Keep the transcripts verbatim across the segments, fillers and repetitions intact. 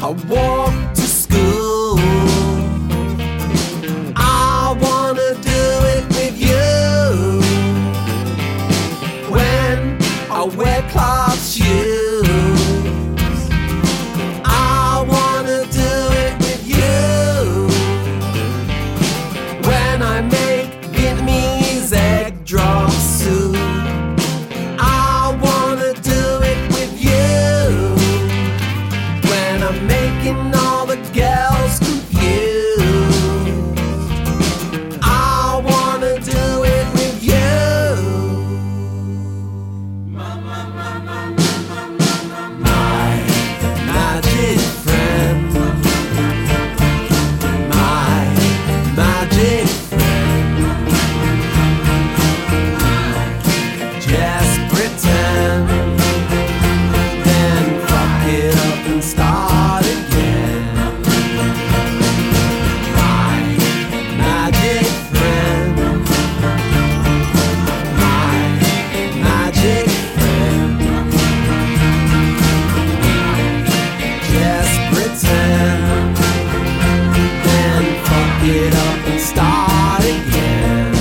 I walk to school. I wanna do it with you. When I wear cloth shoes, I wanna do it with you. When I make Vietnamese egg drop soup, I wanna do it with you. When I'm making all the girls confused, I wanna do it with you. My magic friend, my magic friend. Just pretend, then fuck it up and start again. My magic friend, my magic friend. Just pretend, then fuck it up and start again.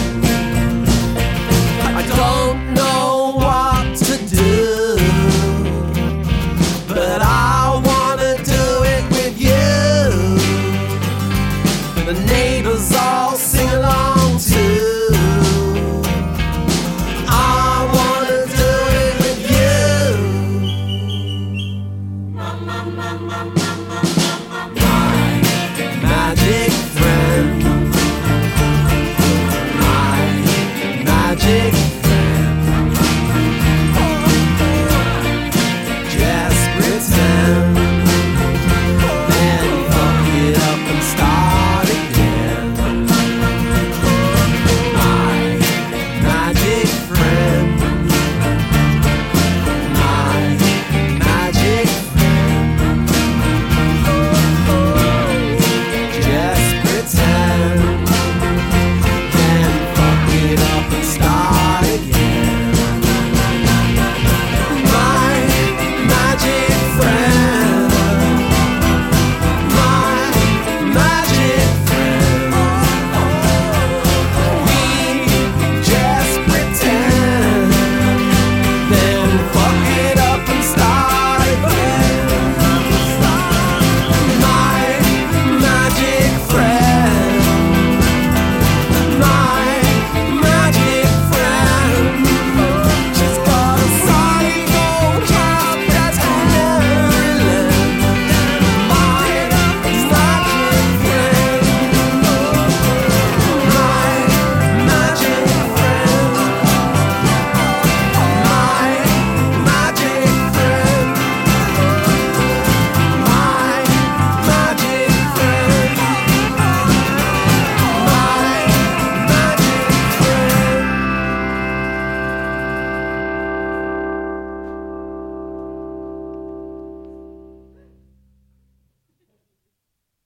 I don't know what to do, but I wanna do it with you. The neighbors all sing along too. I wanna do it with you.